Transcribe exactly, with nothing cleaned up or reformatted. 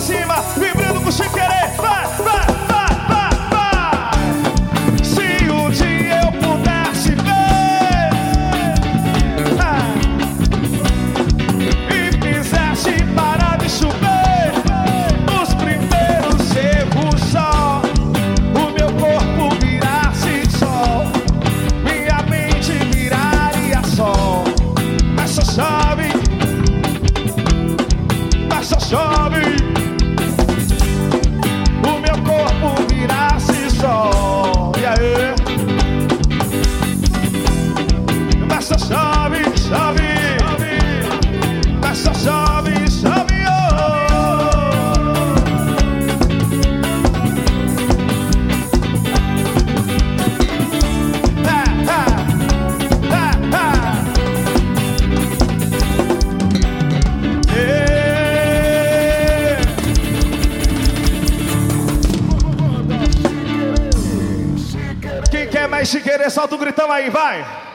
cima, vibrando com sem querer. Vai, vai, vai, vai, vai. Se um dia eu pudesse ver ah, e fizesse parar de chover nos primeiros erros só, o meu corpo virasse sol, minha mente viraria sol. Mas só chove, mas só chove, o meu corpo virasse sol. E aí? Mas só chove, chove, mas só chove, chove, oh. Ha, ha, ha, ha. Ei. Quem quer mais se querer, solta o gritão aí, vai!